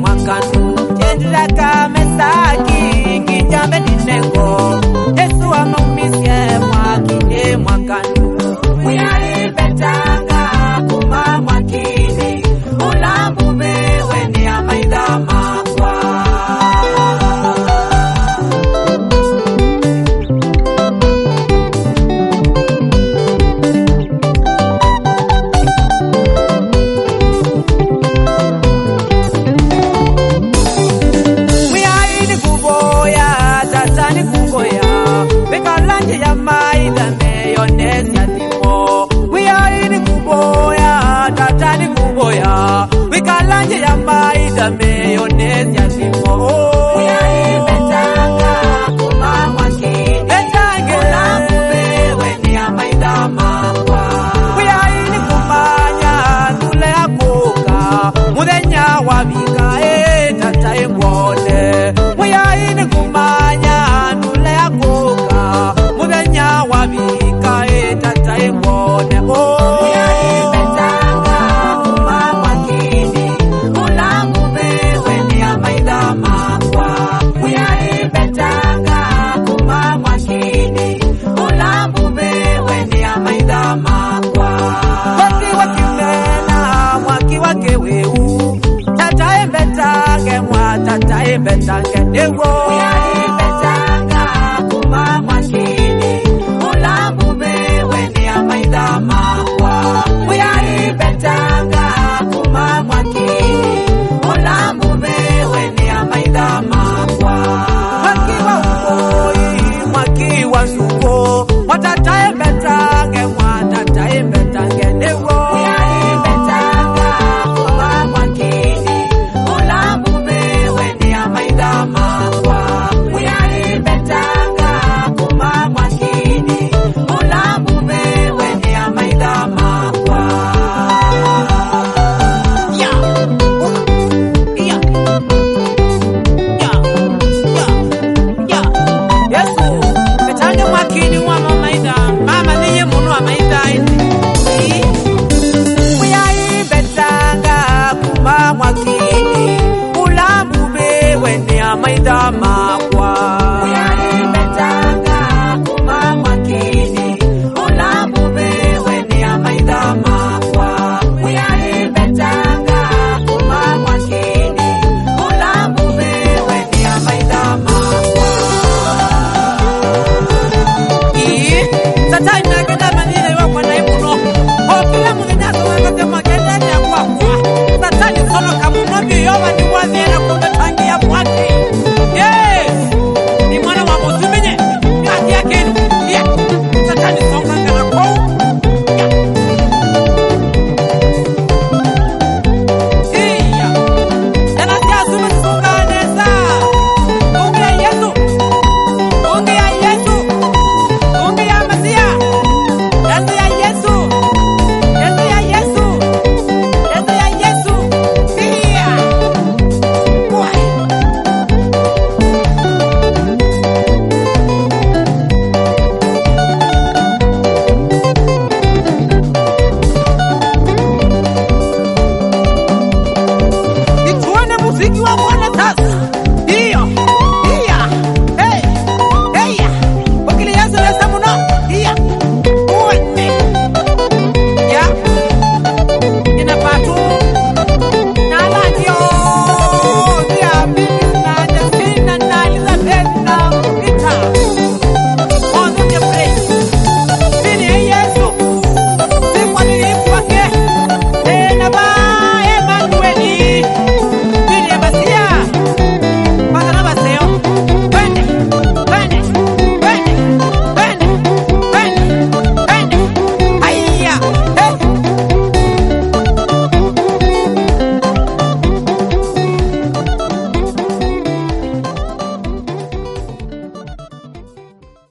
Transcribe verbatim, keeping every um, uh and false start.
mwakanu chendila kamesaki kijambe ninengo Yesu amaumisye mwakine mwakanu Muyali betanga kuma mwakini Ulambu mewe ni amaida makwa Ya maida mayonnaise ya tipo we are in kuboya tatani kuboya we kalanje ya maida mayonnaise ya tipo we are in betanga kuma mwakini etange lambu bewe ni ya maida makwa we are in kumanya nule ya koka mudenya wabika e tatae ngone we are in kumanya nule ya koka Mudanya wabika e tata embone oh Muyali betanga kuma mwakini Ulambu mewe ni amaida makwa Muyali betanga kuma mwakini Ulambu mewe ni amaida makwa Waki wakimena mwaki wake weu Tata embetange mwa tata embetange ewo Muyali betanga kuma mwakini Ulambu mewe ni amaida makwa Muyali betanga kuma mwakini Ulambu mewe ni amaida makwa Mwaki wa ukoi, mwaki wa suko Watata embetange, watata embetange newo Muyali betanga kuma mwakini Ulambu mewe ni amaida makwa Muyali betanga kuma mwakini Ulambu mewe ni amaida makwa Ya Ya Ya Ya Ya Yesu betange mwakini wa mamaida mama niye munu wa maida indi Muyali betanga kuma mwakini Ulambu mewe ni amaida makwa